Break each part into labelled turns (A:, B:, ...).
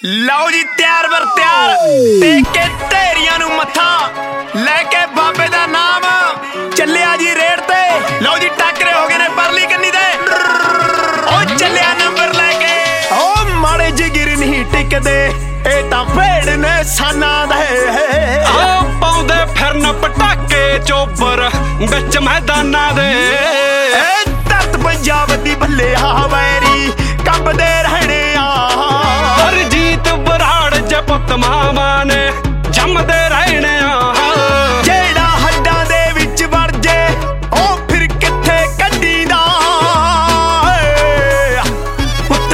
A: ਲਓ ਜੀ ਤਿਆਰ ਬਰ ਤਿਆਰ ਟੇਕ ਕੇ ਢੇਰੀਆਂ ਨੂੰ ਮੱਥਾ ਲੈ ਕੇ ਬਾਬੇ ਦਾ ਨਾਮ ਚੱਲਿਆ ਜੀ ਰੇਡ ਤੇ। ਲਓ ਜੀ ਟੱਕਰੇ ਹੋ ਗਏ ਨੇ ਪਰਲੀ ਕੰਨੀ ਦੇ ਉਹ ਚੱਲਿਆ ਨੰਬਰ ਲੈ ਕੇ। ਉਹ ਮਾੜੇ ਜਿਗਰ ਨਹੀਂ ਟਿਕਦੇ ਇਹ ਤਾਂ ਭੇੜ ਨੇ ਸਾਨਾਂ ਦੇ
B: ਆ ਪਾਉਂਦੇ ਫਿਰਨ ਪਟਾਕੇ ਚੋਬਰ ਵਿੱਚ ਮੈਦਾਨਾਂ ਦੇ।
A: ਇਹ ਧਰਤ ਪੰਜਾਬ ਦੀ ਭੱਲੇ ਆ ਵੈਰੀ ਕੰਬਦੇ ਰਹਿਣੇ ਆ।
B: ਹਰਜੀਤ ਬਰਾੜ ਜੇ ਪੁੱਤ ਮਾਵਾਂ ਨੇ ਜੰਮਦੇ ਰਹਿਣੇ ਆ।
A: ਜਿਹੜਾ ਹੱਡਾਂ ਦੇ ਵਿੱਚ ਵੜ ਜੇ ਉਹ ਫਿਰ ਕਿੱਥੇ ਕੱਢੀਦਾ। ਪੁੱਤ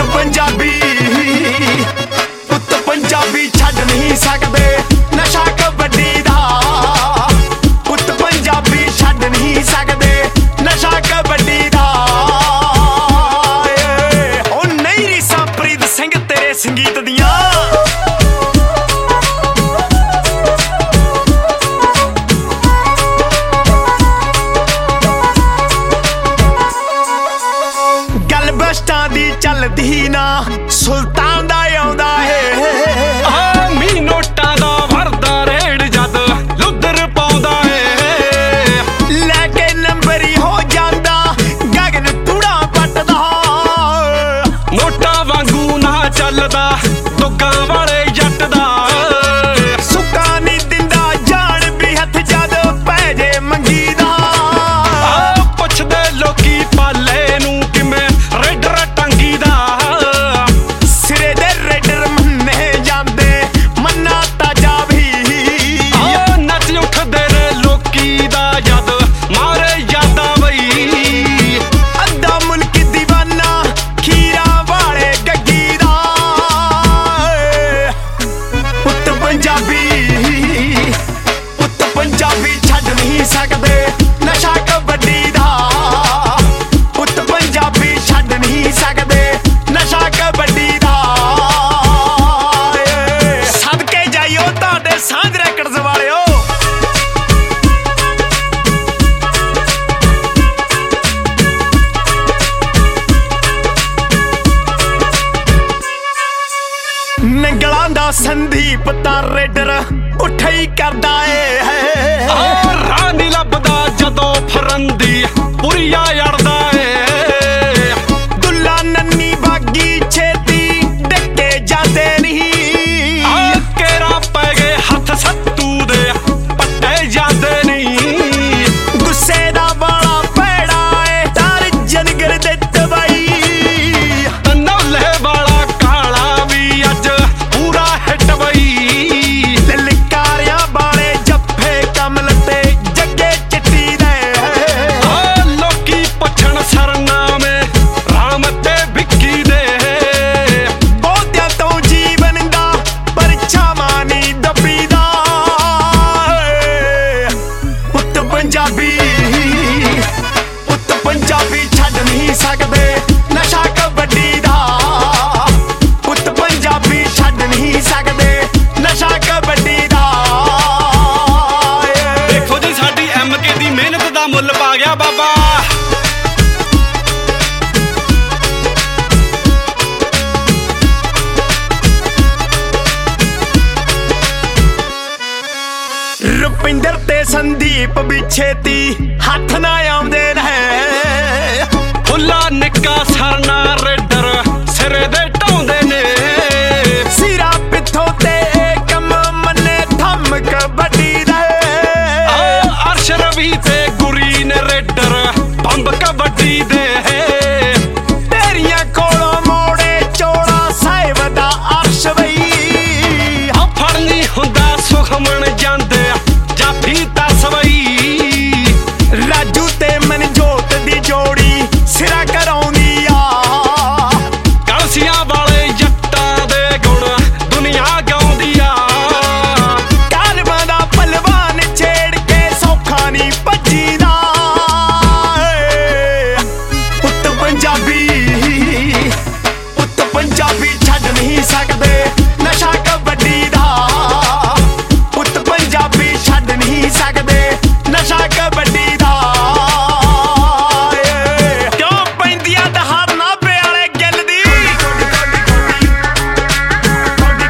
A: ਪੰਜਾਬੀ ਛੱਡ ਨਹੀਂ ਸਕਦੇ ਨਸ਼ਾ ਕਬੱਡੀ ਦਾ। ਪੁੱਤ ਪੰਜਾਬੀ ਛੱਡ ਨਹੀਂ ਸਕਦੇ ਨਸ਼ਾ ਕਬੱਡੀ ਦਾ। ਉਹ ਨਹੀਂ ਰੀਸਾਂ ਪ੍ਰੀਤ ਸਿੰਘ ਤੇਰੇ ਸੰਗੀਤ ਦੀਆਂ। ਗੱਲ ਬਸਟਾਂ ਦੀ ਚੱਲਦੀ ਨਾ ਸੁਲਤਾਨ ਦਾ ਆਉਂਦਾ ਏ।
B: ਆ ਮੀ ਨੋਟਾਂ ਦਾ ਵਰਦਾ ਰੇੜ ਜਦ ਲੁੱਦਰ ਪਾਉਂਦਾ ਏ।
A: ਲੈ ਕੇ ਨੰਬਰ ਹੀ ਹੋ ਜਾਂਦਾ ਗਗਨ ਟੂੜਾ ਪੱਟਦਾ।
B: ਨੋਟਾਂ ਵਾਂਗੂ ਨਾ ਚੱਲਦਾ ਦੁੱਗਾਂ ਵਾਲੇ ਜੱਟ ਦਾ।
A: ਸੁੱਕਾ ਨਹੀਂ ਦਿੰਦਾ ਜਾਣ ਵੀ ਹੱਥ ਜਦ ਪੈ ਜੇ ਮੰਗੀ ਦਾ।
B: ਆ ਪੁੱਛਦੇ ਲੋਕੀ ਪਾਲੇ ਨੂੰ ਕਿਵੇਂ ਰੇਡਰ ਟੰਗੀ ਦਾ।
A: ਸਿਰੇ ਦੇ ਰੇਡਰ ਮੰਨੇ ਜਾਂਦੇ ਮੰਨਾ ਤਾਜਾ ਵੀ।
B: ਆ ਨੱਚ ਉੱਠਦੇ ਨੇ ਲੋਕੀ ਦਾ ਜਦ ਮਾਰੇ ਯਾਦਾਂ ਬਈ।
A: ਅੱਧਾ ਮੁਲਕ ਦੀਵਾਨਾ ਖੀਰਾ ਵਾਲੇ ਗੱਗੀ ਦਾ। ਪੁੱਤ ਪੰਜਾਬੀ ਛੱਡ ਨਹੀਂ ਸਕਦੇ ਨਸ਼ਾ ਕਬੱਡੀ ਦਾ। ਪੁੱਤ ਪੰਜਾਬੀ ਛੱਡ ਨਹੀਂ ਸਕਦੇ ਨਸ਼ਾ ਕਬੱਡੀ ਦਾ। ਸਦਕੇ ਜਾਈਓ ਤੁਹਾਡੇ ਸਾਂਝ ਰੈਕਡਸ ਵਾਲਿਓ। ਨੰਗਲਾਂ ਦਾ ਸੰਦੀਪ ਤਾਂ ਰੇਡਰ ਉੱਠੇ ਹੀ ਕਰਦਾ ਏ।
B: ਆ ਰਾਹ ਨੀ ਲੱਭਦਾ ਜਦੋਂ ਫਰੰਦੀ ਪੁਰੀਆ ਅੜਦਾ ਏ।
A: ਦੁੱਲਾ ਨੰਨੀ ਬਾਗੀ ਛੇਤੀ ਡੱਕੇ ਜਾਂਦੇ ਨਹੀਂ।
B: ਆ ਕੇਰਾ ਪੈ ਗਏ ਹੱਥ ਸੱਤੂ ਦੇ ਪੱਟੇ ਜਾਂਦੇ ਨਹੀਂ।
A: ਗੁੱਸੇ ਦਾ ਬਾਲਾ ਪੈੜਾ ਏ ਤਾਰ ਜਨਗਰ ਦੇ ਤਬਾਈ।
B: ਨੌਲੇ ਵਾਲਾ ਕਾਲਾ ਵੀ ਅੱਜ ਪੂਰਾ ਹਿੱਟ ਬਈ।
A: ਲਲਕਾਰਿਆਂ ਵਾਲੇ ਜੱਫੇ ਕਮਲ ਤੇ ਜੱਗੇ ਚਿੱਟੀ ਦੇ।
B: ਆ ਲੋਕੀ ਪੁੱਛਣ ਸਰਨਾਮੇ ਰਾਮ ਤੇ ਵਿੱਕੀ ਦੇ।
A: ਬਹੁਤਿਆਂ ਤੋਂ ਜੀਵਨ ਦਾ ਪਰਛਾਵਾਂ ਨਹੀਂ ਦੱਬੀਦਾ। ਪੁੱਤ ਪੰਜਾਬੀ ਛੱਡ ਨਹੀਂ ਸਕਦੇ ਨਸ਼ਾ ਕਬੱਡੀ ਦਾ। ਪੁੱਤ ਪੰਜਾਬੀ ਛੱਡ ਨਹੀਂ ਸਕਦੇ ਨਸ਼ਾ ਕਬੱਡੀ ਦਾ।
B: ਦੇਖੋ ਜੀ ਸਾਡੀ MK ਦੀ ਮਿਹਨਤ ਦਾ ਮੁੱਲ ਪਾ ਗਿਆ ਬਾਬਾ।
A: ਰੁਪਿੰਦਰ ਤੇ ਸੰਦੀਪ ਵੀ ਛੇਤੀ ਹੱਥ ਨਾ ਆਉਂਦੇ ਨੇ।
B: ਫੁੱਲਾ ਨਿੱਕਾ ਸਰਨਾ ਰੇਡਰ ਸਿਰੇ ਦੇ ਢਾਉਂਦੇ ਨੇ।
A: ਸਿਰਾ ਪਿੱਥੋਂ ਤੇ ਕੰਮ ਮੰਨੇ ਥੰਮ ਕਬੱਡੀ ਦੇ।
B: ਆ ਅਰਸ਼ ਰਵੀ ਤੇ ਗੁਰੀ ਨੇ ਰੇਡਰ ਬੰਬ ਕਬੱਡੀ ਦੇ।
A: ਤੇਰੀਆਂ ਕੋਲੋਂ ਮੋੜੇ ਚੋੜਾ ਸਾਹਿਬ ਦਾ ਅਰਸ਼ ਬਈ।
B: ਆ ਫੜਨੀ ਹੁੰਦਾ ਸੁਖਮਣ ਜਾਂਦੇ ਜਾਫੀ ਤਸਵਈ।
A: ਰਾਜੂ ਤੇ ਮਨਜੋਤ ਦੀ ਜੋੜੀ ਸਿਰਾ ਕਰਾਉਂਦੀ ਆ।
B: ਕਲਸੀਆਂ ਵਾਲੇ ਜੱਟਾਂ ਦੇ ਗੁਣ ਦੁਨੀਆ ਗਾਉਂਦੀ ਆ।
A: ਕਾਲਵਾਂ ਦਾ ਪਹਿਲਵਾਨ ਛੇੜ ਕੇ ਸੌਖਾ ਨਹੀਂ ਭੱਜੀਦਾ। ਪੁੱਤ ਪੰਜਾਬੀ ਛੱਡ ਨਹੀਂ ਸਕਦੇ ਨਸ਼ਾ ਕਬੱਡੀ ਦਾ। ਪੁੱਤ ਪੰਜਾਬੀ ਛੱਡ ਨਹੀਂ ਸਕਦੇ ਨਸ਼ਾ ਕਬੱਡੀ ਦਾ। ਕਿਉਂ ਪੈਂਦੀਆਂ ਦਹਾੜ ਨਾਭੇ ਵਾਲੇ ਗਿੱਲ ਦੀ।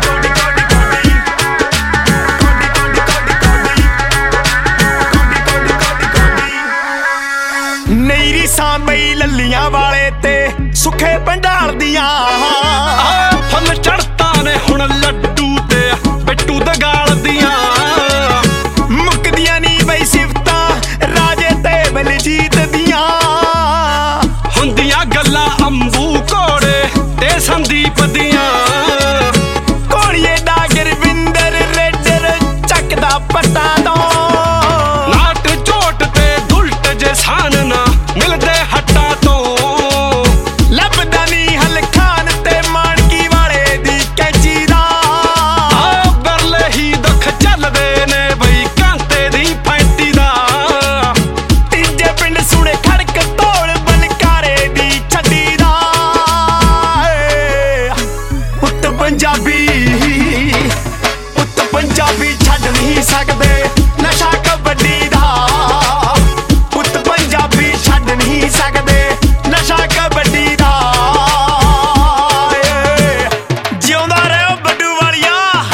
B: ਦੀਆਂ
A: ਕੋਲੀਏ ਡਾਗਰ ਵਿੰਦਰ ਰੇਡਰ ਚੱਕਦਾ ਪੱਟਾਂ ਤੋਂ
B: ਨਾਟ ਝੋਟ ਤੇ ਦੁਲਟ ਜੇ ਸਾਨ ਨਾ ਮਿਲਦੇ ਹੱਟਾਂ ਤੋਂ
A: ਲੱਭਦਾ ਨੀ ਹਲਖਾਨ ਤੇ ਮਾਣਕੀ ਵਾਲੇ ਦੀ ਕੈਂਚੀ ਦਾ
B: ਆ ਬਰਲੇ ਹੀ ਦੁੱਖ ਚੱਲਦੇ ਨੇ ਬਈ ਕਾਂਤੇ ਦੀ ਫੈਂਟੀ ਦਾ
A: ਤੀਜੇ ਪਿੰਡ ਸੁਣੇ ਖੜਕ ਤੋੜ ਬਨਕਾਰੇ ਦੀ ਛੱਡੀ ਦਾ ਪੁੱਤ ਪੰਜਾਬੀ ਛੱਡ ਨਹੀਂ ਸਕਦੇ ਨਸ਼ਾ ਕਬੱਡੀ ਦਾ ਪੁੱਤ ਪੰਜਾਬੀ ਛੱਡ ਨਹੀਂ ਸਕਦੇ ਨਸ਼ਾ ਕਬੱਡੀ ਦਾ ਜਿਉਂਦਾ ਰਹੋ ਬੱਡੂ ਵਾਲੀਆ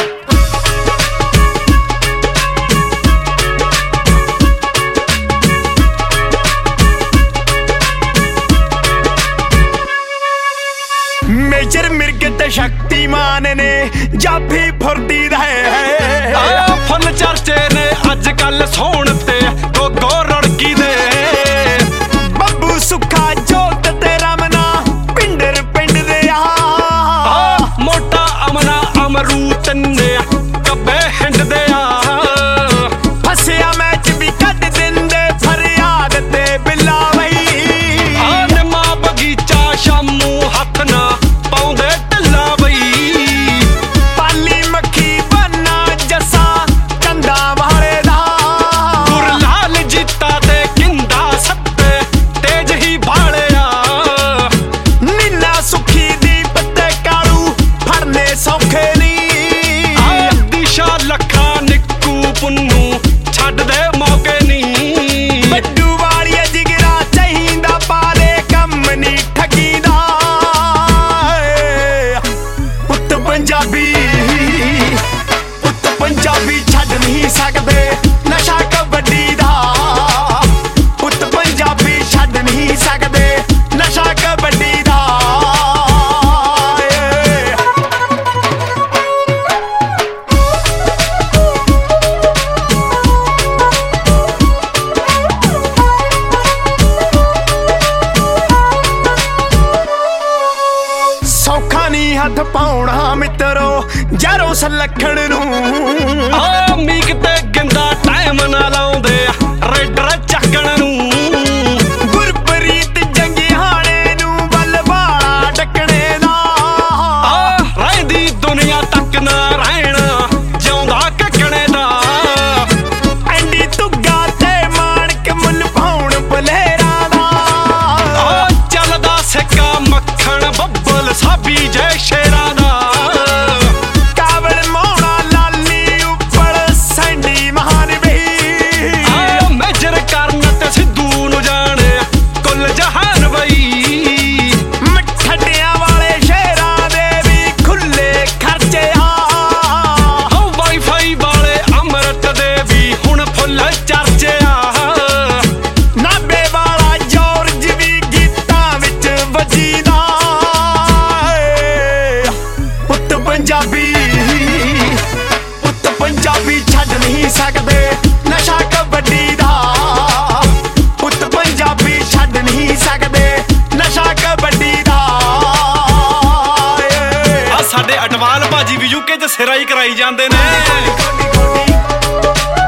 A: ਮੇਜਰ ਮਿਰਗ ਤੇ ਸ਼ਕਤੀਮਾਨ ਨੇ ਜਾਫੀ ਫੁਰਦੀ ਦਾ
B: ਆ ਫੁੱਲ ਚਰਚੇ ਨੇ ਅੱਜ ਕੱਲ ਸੋਹਣ ਤੇ ਗੋਗੋ ਰੜਕੀ ਦੇ
A: ਬੱਬੂ ਸੁੱਖਾ ਜੋਤ ਤੇ ਰਮਨਾ ਪਿੰਡਰ ਪਿੰਡ ਦੇ ਆ
B: ਮੋਟਾ ਅਮਨਾ ਅਮਰੂਤ ਨੇ ਕੱਬੇ ਹਿੰਡ ਦੇ ਆ
A: ਫਸਿਆ ਮੈਚ ਵੀ ਕੱਢ ਦਿੰਦੇ ਫਰਿਆਦ ਤੇ ਬਿੱਲਾ ਵਈ
B: ਆ ਨਿੰਮਾ ਬਗੀਚਾ ਸ਼ਾਮੂ ਹੱਥ ਨਾ ਪਾਉਂਦੇ ਢਿੱਲਾ ਬਈ
A: ਪਾਲੀ ਮੱਖੀ ਬੰਨਾ ਜੱਸਾ ਚੰਦਾ ਵਾਲੇ ਦਾ
B: ਗੁਰਲਾਲ ਜੀਤਾ ਤੇ ਕਿੰਦਾ ਸੱਤੇ ਤੇਜ ਹੀ ਭਾਲਿਆ
A: ਨੀਨਾ ਸੁਖੀ ਦੀਪ ਤੇ ਕਾਲੂ ਫੜਨੇ ਸੌਖੇ ਨੀ
B: ਆ ਦਿਸ਼ਾ ਲੱਖਾ ਨਿੱਕੂ ਪੁੰਨੂ ਛੱਡ ਦੇ ਮੌਕੇ ਨੀ
A: ਬੱਡੂ ਵਾਲੀਆ ਜਿਗਰਾ ਚਾਹੀਦਾ ਪਾਲੇ ਕੰਮ ਨੀ ਠੱਗੀ ਦਾ ਪੁੱਤ ਪੰਜਾਬੀ ਛੱਡ ਨਹੀਂ ਸਕਦੇ ਨਸ਼ਾ ਕਬੱਡੀ ਦਾ ਪੁੱਤ ਪੰਜਾਬੀ ਛੱਡ ਨਹੀਂ ਸਕਦੇ ਨਸ਼ਾ ਕਬੱਡੀ ਦਾ ਸੌਖਾ ਨੀ ਹੱਥ ਪਾਉਣਾ ਮਿੱਤਰੋ ਯਾਰੋ ਸਲੱਖਣ ਨੂੰ
B: ਆ ਮੀਕ ਤੇ ਗਿੰਦਾ ਟਾਈਮ ਨਾ ਲਾਉਂਦੇ ਰੇਡਰ ਚੱਕਣ ਨੂੰ
A: ਗੁਰਪ੍ਰੀਤ ਜੰਗਿਆਣੇ ਨੂੰ ਬਲਵਾਲਾ ਡੱਕਣੇ ਦਾ
B: ਆ ਰਹਿੰਦੀ ਦੁਨੀਆ ਤੱਕ ਨਾ ਰਹਿਣਾ ਜਿਉਂਦਾ ਕੱਕਣੇ ਦਾ
A: ਐਂਡੀ ਤੁੱਗਾ ਤੇ ਮਾਣਕ ਮੁੱਲ ਪਾਉਣ ਬਲੇਰਾਂ ਦਾ
B: ਆ ਚੱਲਦਾ ਸਿੱਕਾ ਮੱਖਣ ਬੱਬਲ ਸਾਬੀ ਜੈ ਸ਼ੇਰਾਂ ਦਾ
A: ਕਾਬਲ ਮੋਣਾ ਲਾਲੀ ਉੱਪਰ ਸੈਂਡੀ ਮਹਾਨ ਬਈ
B: ਆ ਮੇਜਰ ਕਰਨ ਤੇ ਸਿੱਧੂ ਨੂੰ ਜਾਣੇ ਕੁੱਲ ਜਹਾਨ ਬਈ
A: ਮਠੱਡਿਆਂ ਵਾਲੇ ਸ਼ੇਰਾਂ ਦੇ ਵੀ ਖੁੱਲੇ ਖਰਚੇ ਆ
B: ਹੋ ਵਾਈਫਾਈ ਵਾਲੇ ਅੰਮ੍ਰਿਤ ਦੇ ਵੀ ਹੁਣ ਫੁੱਲ ਚਰਚੇ ਆ
A: ਨਾਬੇ ਵਾਲਾ ਜੋਰਜ ਵੀ ਗੀਤਾਂ ਵਿੱਚ ਵੱਜੀਦਾ ਪੁੱਤ ਪੰਜਾਬੀ ਛੱਡ ਨਹੀਂ ਸਕਦੇ ਨਸ਼ਾ ਕਬੱਡੀ ਦਾ ਪੁੱਤ ਪੰਜਾਬੀ ਛੱਡ ਨਹੀਂ ਸਕਦੇ ਨਸ਼ਾ ਕਬੱਡੀ ਦਾ
B: ਆ ਸਾਡੇ ਅਟਵਾਲ ਭਾਜੀ ਵੀ ਯੂਕੇ 'ਚ ਸਿਰਾਈ ਕਰਾਈ ਜਾਂਦੇ ਨੇ
A: ਗੋਡੀ ਗੋਡੀ